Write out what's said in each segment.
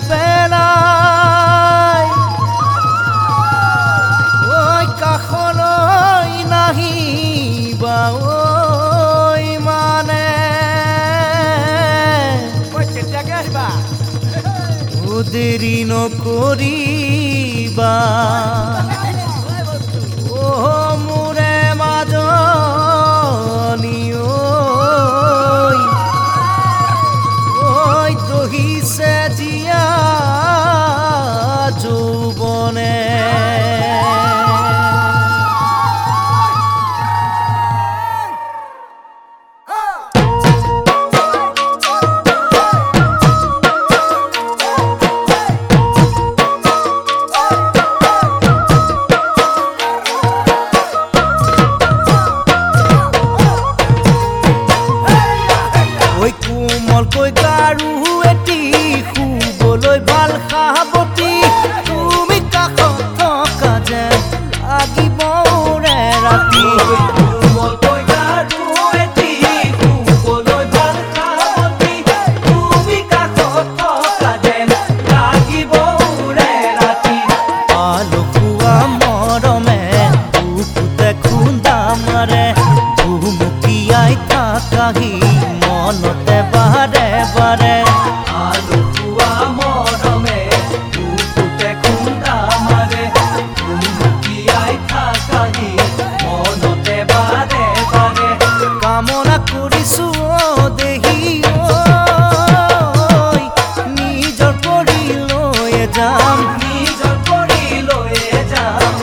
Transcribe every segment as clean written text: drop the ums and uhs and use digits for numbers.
নেপেলাই ঐ কাষলৈ নাহিবা ঐ মানে কেতিয়াকে আহিবা দেৰি নকৰিবা মোৰে মাজনী ঐ দহিছে জীয়া যৌৱনে কোমলকৈ গাৰু এটি শুবলৈ ভাল সাৱতী তুমি কাষত থকা যেন লাগিব ৰে ৰাতি কোমলকৈ গাৰু এটি শুবলৈ ভাল সাৱতী তুমি কাষত থকা যেন লাগিব ৰে ৰাতি আলসুৱা মৰমে বুকুতে খুন্দা মাৰে ভুমুকিয়াই থাকাহি মনতে বাৰে বাৰে আলসুৱা মৰমে বুকুতে খুন্দা মাৰে ভুমুকিয়াই থাকাহি মনতে বাৰে বাৰে কামনা কৰিছো দেহি নিজৰ কৰি লৈ যাম নিজৰ কৰি লৈ যাম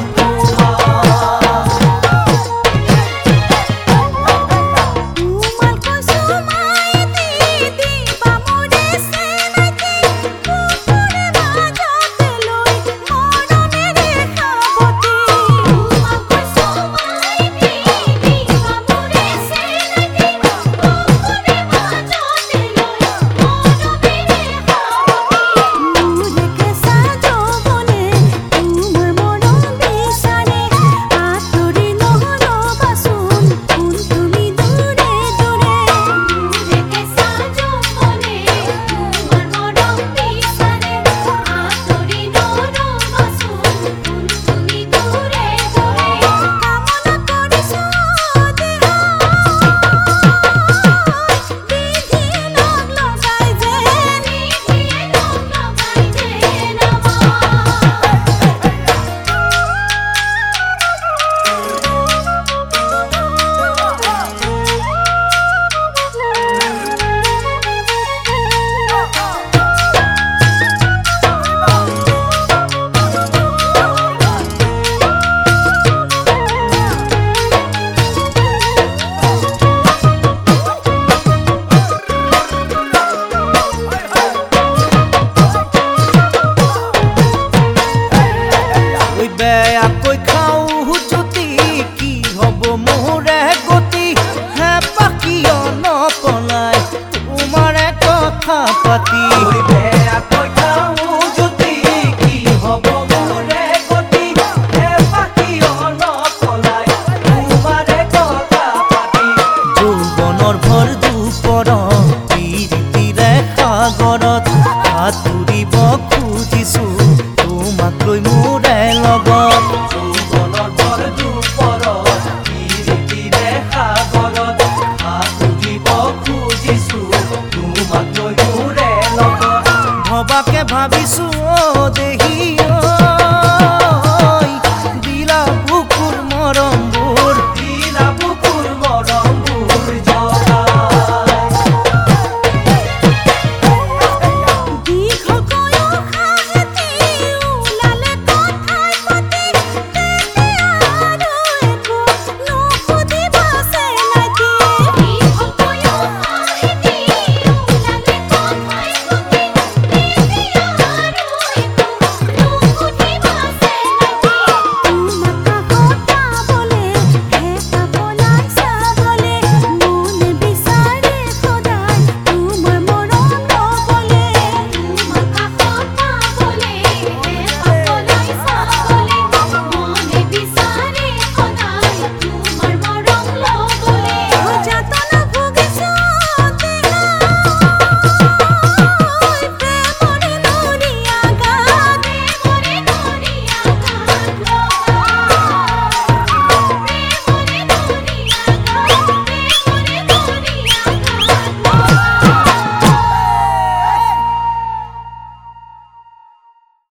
বেয়াকৈ খাওঁ যদি কি হ'ব মোৰে গতি হে পাকিয় নপলাই তোমাৰে কথা পাতি বেয়াকৈ খাওঁ যদি কি হ'ব মোৰে গতি হে পাকিয় নপলাই তোমাৰে কথা পাতি যৌৱনৰ ভৰ দুপৰ প্ৰীতিৰে সাগৰত সাঁতুৰিব খুজিছো তোমাক লৈ মোৰে লগত যৌৱনৰ ভৰ দুপৰত প্ৰীতিৰে সাগৰত সাঁতুৰিব খুজিছো তোমাক লৈ মোৰে লগত ভবাকে ভাবিছো দেহি